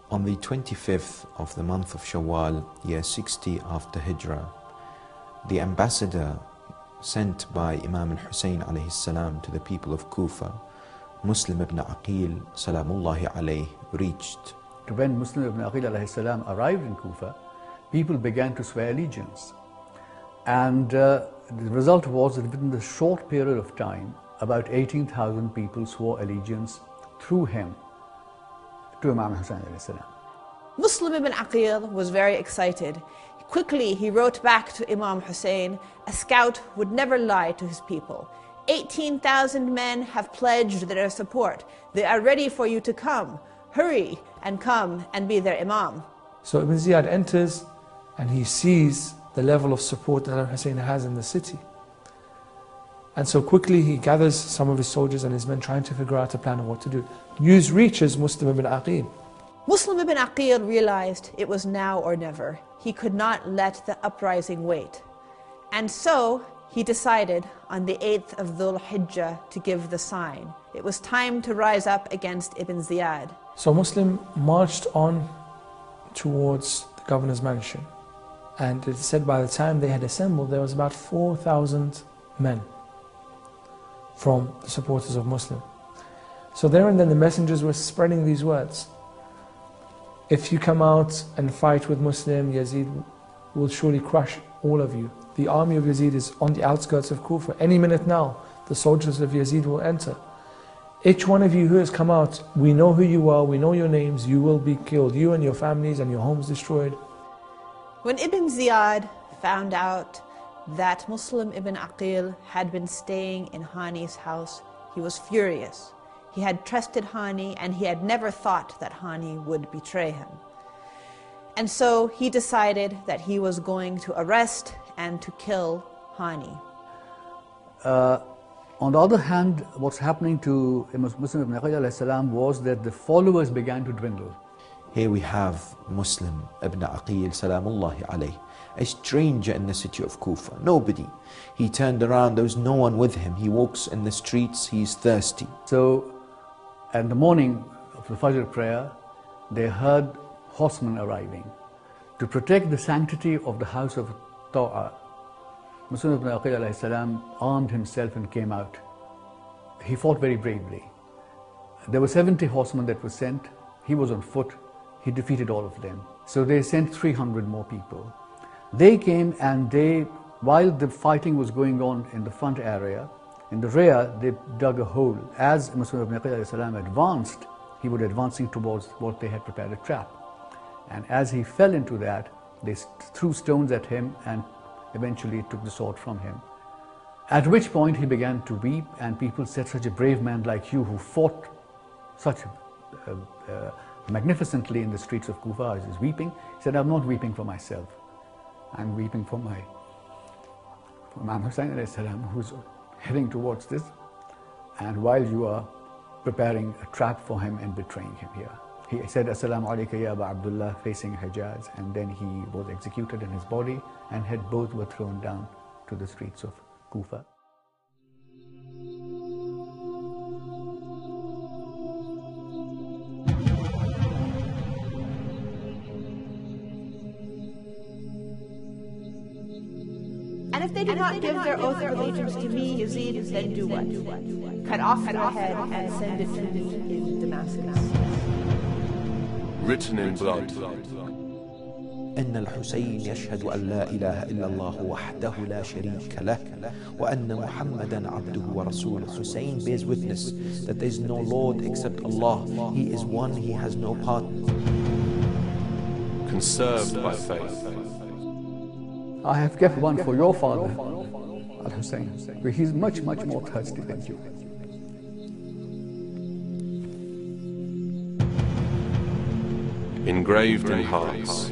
On the 25th of the month of Shawwal, year 60 after Hijrah, the ambassador sent by Imam al-Hussein alayhi salam to the people of Kufa, Muslim ibn Aqil salamullahi alayhi, reached. When Muslim ibn Aqil alayhi salam arrived in Kufa, people began to swear allegiance. And the result was that within the short period of time, about 18,000 people swore allegiance through him to Imam Hussein alayhi salam. Muslim ibn Aqil was very excited. Quickly he wrote back to Imam Hussein, "A scout would never lie to his people. 18,000 men have pledged their support. They are ready for you to come. Hurry and come and be their Imam." So Ibn Ziyad enters and he sees the level of support that Hussein has in the city. And so quickly he gathers some of his soldiers and his men trying to figure out a plan of what to do. News reaches Muslim ibn Aqil. Muslim ibn Aqil realized it was now or never. He could not let the uprising wait. And so he decided on the 8th of Dhul Hijjah to give the sign. It was time to rise up against Ibn Ziyad. So Muslim marched on towards the governor's mansion. And it said by the time they had assembled, there was about 4,000 men from the supporters of Muslim. So there and then the messengers were spreading these words. If you come out and fight with Muslim, Yazid will surely crush all of you. The army of Yazid is on the outskirts of Kufa. Any minute now, the soldiers of Yazid will enter. Each one of you who has come out, we know who you are, we know your names, you will be killed, you and your families and your homes destroyed. When Ibn Ziyad found out that Muslim ibn Aqil had been staying in Hani's house, he was furious. He had trusted Hani and he had never thought that Hani would betray him. And so he decided that he was going to arrest and to kill Hani. On the other hand, what's happening to Muslim ibn Aqil alayhi salam was that the followers began to dwindle. Here we have Muslim ibn Aqil salamullahi alayhi, a stranger in the city of Kufa, nobody. He turned around, there was no one with him. He walks in the streets, he's thirsty. So in the morning of the Fajr prayer, they heard horsemen arriving. To protect the sanctity of the house of Ta'a, Muslim ibn Aqil alayhi salam armed himself and came out. He fought very bravely. There were 70 horsemen that were sent. He was on foot. He defeated all of them. So they sent 300 more people. They came and while the fighting was going on in the front area, in the rear, they dug a hole. As Muslim ibn Aqil alayhi salam advanced, he was advancing towards what they had prepared, a trap. And as he fell into that, they threw stones at him and eventually took the sword from him. At which point he began to weep, and people said, "Such a brave man like you who fought such magnificently in the streets of Kufa is weeping." He said, "I'm not weeping for myself. I'm weeping for Imam Hussein alayhi salam, who's heading towards this, and while you are preparing a trap for him and betraying him here." He said, "Assalamu alayka ya Aba Abdullah," facing Hijaz, and then he was executed in his body, and both were thrown down to the streets of Kufa. And if they do not give their oath of allegiance to me, Yazid, then do what? Cut off their head and send it to me in Damascus. Written in blood. إن الحسين يشهد أن لا إله إلا الله وحده لا شريك له وأن محمدا عبده ورسوله. Hussein bears witness that there is no Lord except Allah. He is one, he has no partner. Conserved by faith. I have kept one for your father, Al-Hussein, but he's much, much more thirsty than you. Engraved in hearts.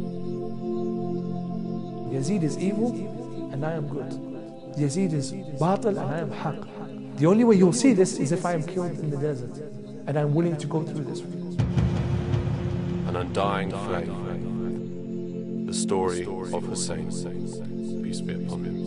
Yazid is evil and I am good. Yazid is batil and I am haq. The only way you'll see this is if I am killed in the desert, and I'm willing to go through this. An undying faith. The story of Hussein. Peace be upon him.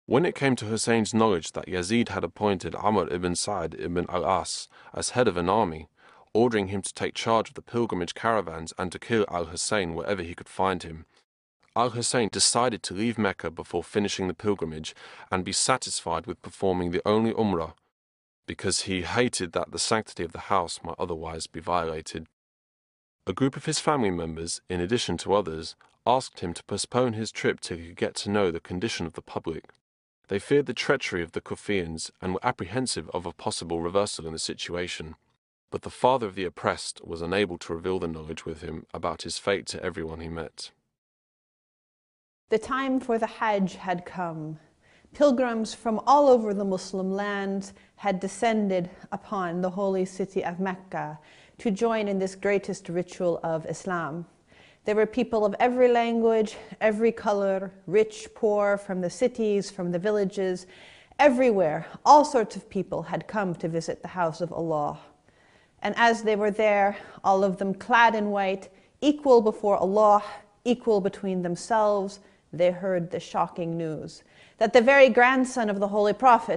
When it came to Hussein's knowledge that Yazid had appointed Amr ibn Sa'd ibn al-As as head of an army, ordering him to take charge of the pilgrimage caravans and to kill al-Hussein wherever he could find him, al-Hussein decided to leave Mecca before finishing the pilgrimage and be satisfied with performing the only Umrah, because he hated that the sanctity of the house might otherwise be violated. A group of his family members, in addition to others, asked him to postpone his trip till he could get to know the condition of the public. They feared the treachery of the Kufians and were apprehensive of a possible reversal in the situation. But the father of the oppressed was unable to reveal the knowledge with him about his fate to everyone he met. The time for the Hajj had come. Pilgrims from all over the Muslim lands had descended upon the holy city of Mecca to join in this greatest ritual of Islam. There were people of every language, every color, rich, poor, from the cities, from the villages, everywhere. All sorts of people had come to visit the house of Allah. And as they were there, all of them clad in white, equal before Allah, equal between themselves, they heard the shocking news that the very grandson of the Holy Prophet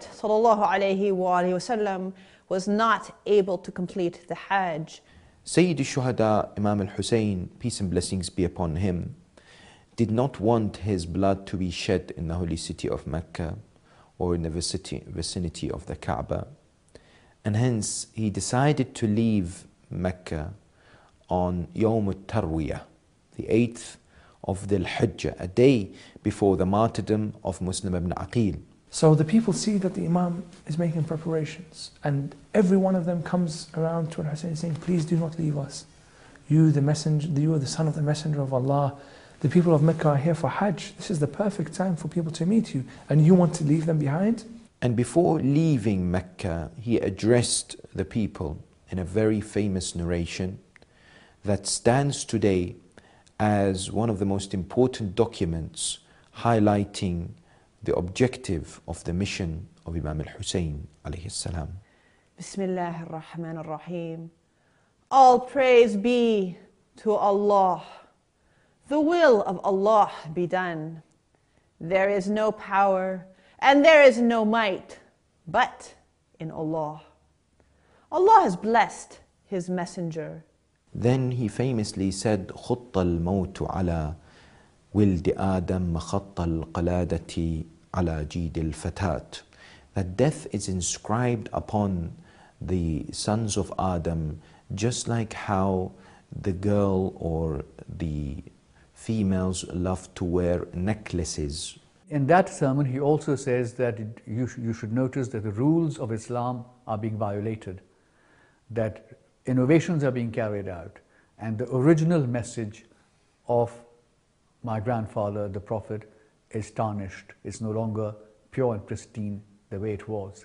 ﷺ was not able to complete the Hajj. Sayyid al-Shuhada, Imam al-Hussein, peace and blessings be upon him, did not want his blood to be shed in the holy city of Mecca or in the vicinity of the Kaaba. And hence he decided to leave Mecca on Yawm al-Tarwiyah, the 8th of Dhul Hijjah, a day before the martyrdom of Muslim ibn Aqil. So the people see that the Imam is making preparations, and every one of them comes around to Hussein saying, please do not leave us. You, the messenger, you are the son of the messenger of Allah. The people of Mecca are here for Hajj. This is the perfect time for people to meet you, and you want to leave them behind? And before leaving Mecca, he addressed the people in a very famous narration that stands today as one of the most important documents highlighting the objective of the mission of Imam al-Hussein alayhi salam. Bismillah ar-Rahman ar-Rahim. All praise be to Allah. The will of Allah be done. There is no power and there is no might but in Allah. Allah has blessed His messenger. Then he famously said, خُطَّ الْمَوْتُ عَلَى وِلْدِ آدَمَ مَخَطَّ الْقَلَادَةِ عَلَى جِيدِ الْفَتَاةِ, that death is inscribed upon the sons of Adam, just like how the girl or the females love to wear necklaces. In that sermon, he also says that you should notice that the rules of Islam are being violated, that innovations are being carried out, and the original message of my grandfather, the Prophet, is tarnished. It's no longer pure and pristine the way it was.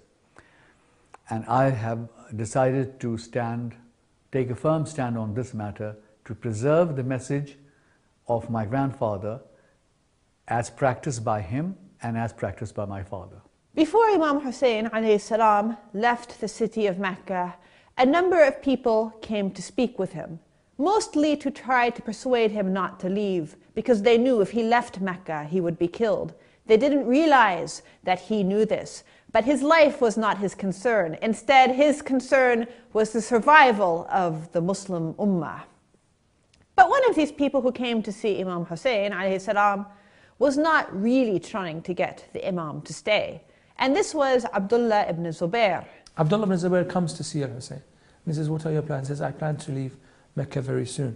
And I have decided to take a firm stand on this matter to preserve the message of my grandfather as practiced by him and as practiced by my father. Before Imam Hussein alayhi salam left the city of Mecca, a number of people came to speak with him, mostly to try to persuade him not to leave, because they knew if he left Mecca, he would be killed. They didn't realize that he knew this, but his life was not his concern. Instead, his concern was the survival of the Muslim Ummah. But one of these people who came to see Imam Hussein alayhi salam was not really trying to get the Imam to stay. And this was Abdullah ibn Zubair. Abdullah ibn Zubair comes to see al-Hussein. And he says, what are your plans? He says, I plan to leave Mecca very soon.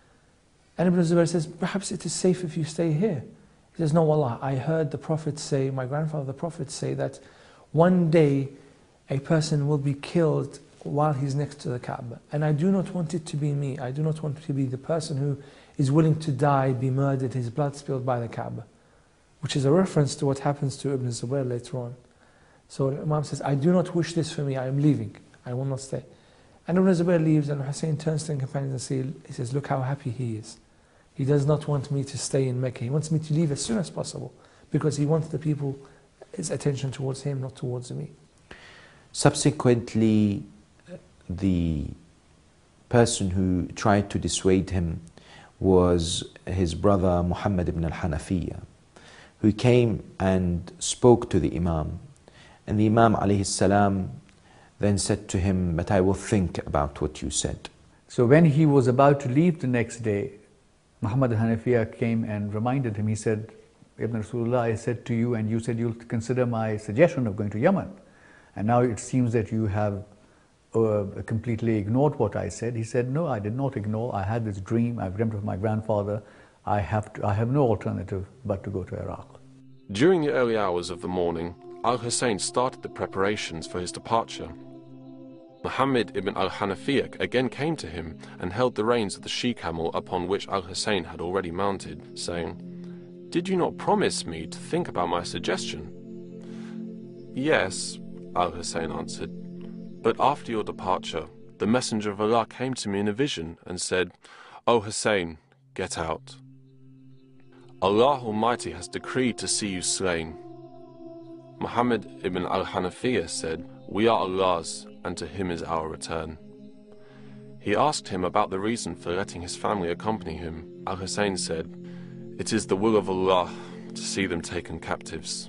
And Ibn Zubair says, perhaps it is safe if you stay here. He says, no, wallah, I heard the Prophet say, my grandfather, the Prophet say that one day a person will be killed while he's next to the Kaaba. And I do not want it to be me. I do not want to be the person who is willing to die, be murdered, his blood spilled by the Kaaba. Which is a reference to what happens to Ibn Zubair later on. So Imam says, I do not wish this for me, I am leaving, I will not stay. And Ibn Zubair leaves, and Hussein turns to the companions and he says, look how happy he is. He does not want me to stay in Mecca, he wants me to leave as soon as possible, because he wants the people, his attention towards him, not towards me. Subsequently, the person who tried to dissuade him was his brother Muhammad ibn al-Hanafiyyah, who came and spoke to the Imam. And the Imam alayhi salam then said to him, "But I will think about what you said." So when he was about to leave the next day, Muhammad al-Hanafiya came and reminded him. He said, "Ibn Rasulullah, I said to you, and you said you'll consider my suggestion of going to Yemen. And now it seems that you have completely ignored what I said." He said, "No, I did not ignore. I had this dream. I dreamt of my grandfather. I have no alternative but to go to Iraq." During the early hours of the morning, Al-Hussein started the preparations for his departure. Muhammad ibn al-Hanafiya again came to him and held the reins of the she-camel upon which Al-Hussein had already mounted, saying, "Did you not promise me to think about my suggestion?" "Yes," Al-Hussein answered, "but after your departure, the Messenger of Allah came to me in a vision and said, 'O Hussein, get out. Allah Almighty has decreed to see you slain.'" Muhammad ibn al-Hanafiya said, "We are Allah's, and to Him is our return." He asked him about the reason for letting his family accompany him. Al-Hussein said, "It is the will of Allah to see them taken captives."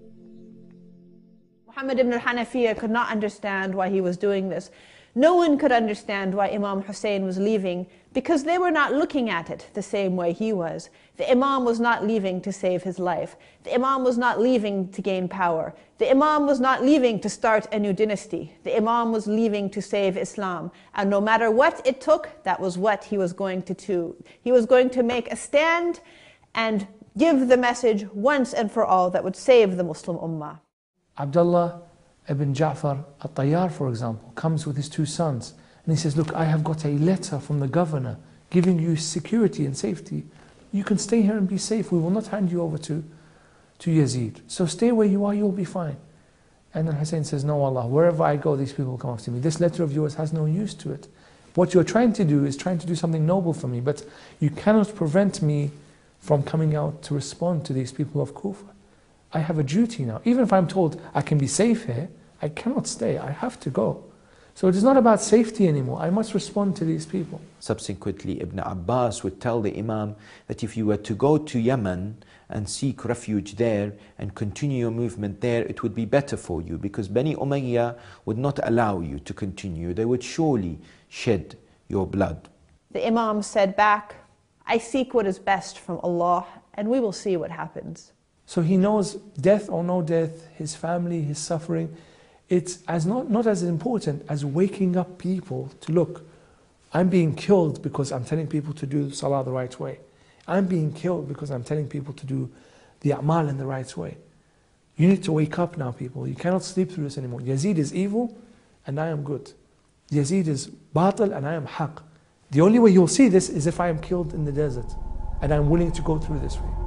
Muhammad ibn al-Hanafiya could not understand why he was doing this. No one could understand why Imam Hussein was leaving, because they were not looking at it the same way he was. The Imam was not leaving to save his life. The Imam was not leaving to gain power. The Imam was not leaving to start a new dynasty. The Imam was leaving to save Islam. And no matter what it took, that was what he was going to do. He was going to make a stand and give the message once and for all that would save the Muslim Ummah. Abdullah ibn Ja'far al-Tayyar, for example, comes with his two sons and he says, "Look, I have got a letter from the governor giving you security and safety. You can stay here and be safe. We will not hand you over to Yazid. So stay where you are, you'll be fine." And then Hussein says, "No, Allah, wherever I go, these people will come after me. This letter of yours has no use to it. What you're trying to do is trying to do something noble for me, but you cannot prevent me from coming out to respond to these people of Kufa. I have a duty now. Even if I'm told I can be safe here, I cannot stay. I have to go. So it is not about safety anymore. I must respond to these people." Subsequently, Ibn Abbas would tell the Imam that if you were to go to Yemen and seek refuge there and continue your movement there, it would be better for you, because Bani Umayyah would not allow you to continue. They would surely shed your blood. The Imam said back, "I seek what is best from Allah, and we will see what happens." So he knows death or no death, his family, his suffering, it's as not as important as waking up people to, look, I'm being killed because I'm telling people to do Salah the right way. I'm being killed because I'm telling people to do the A'mal in the right way. You need to wake up now, people. You cannot sleep through this anymore. Yazid is evil and I am good. Yazid is batil and I am haq. The only way you'll see this is if I am killed in the desert and I'm willing to go through this way.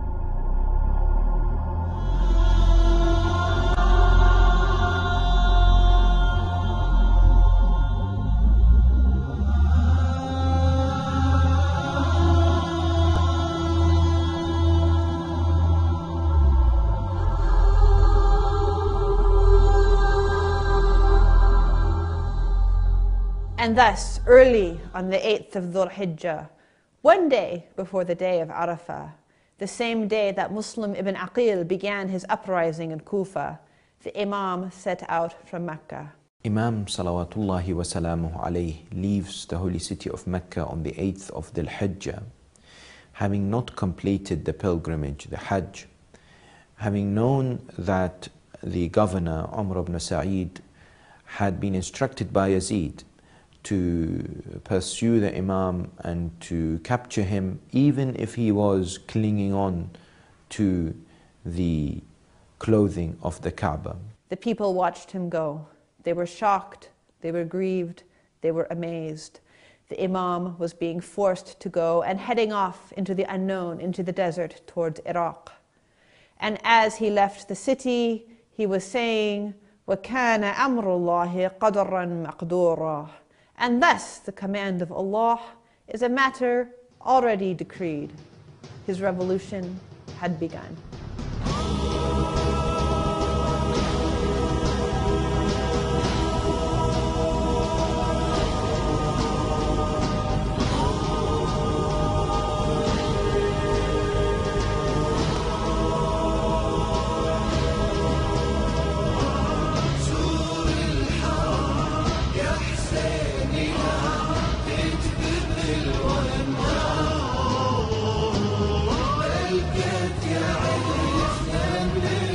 And thus, early on the 8th of Dhul Hijjah, one day before the day of Arafah, the same day that Muslim ibn Aqil began his uprising in Kufa, the Imam set out from Mecca. Imam salawatullahi wa salamuhu alayhi leaves the holy city of Mecca on the 8th of Dhul Hijjah, having not completed the pilgrimage, the Hajj, having known that the governor, Umar ibn Sa'id, had been instructed by Yazid to pursue the Imam and to capture him, even if he was clinging on to the clothing of the Kaaba. The people watched him go. They were shocked, they were grieved, they were amazed. The Imam was being forced to go and heading off into the unknown, into the desert towards Iraq. And as he left the city, he was saying, وَكَانَ أَمْرُ اللَّهِ قَدَرًا مَقْدُورًا. And thus the command of Allah is a matter already decreed. His revolution had begun. يا علي احنا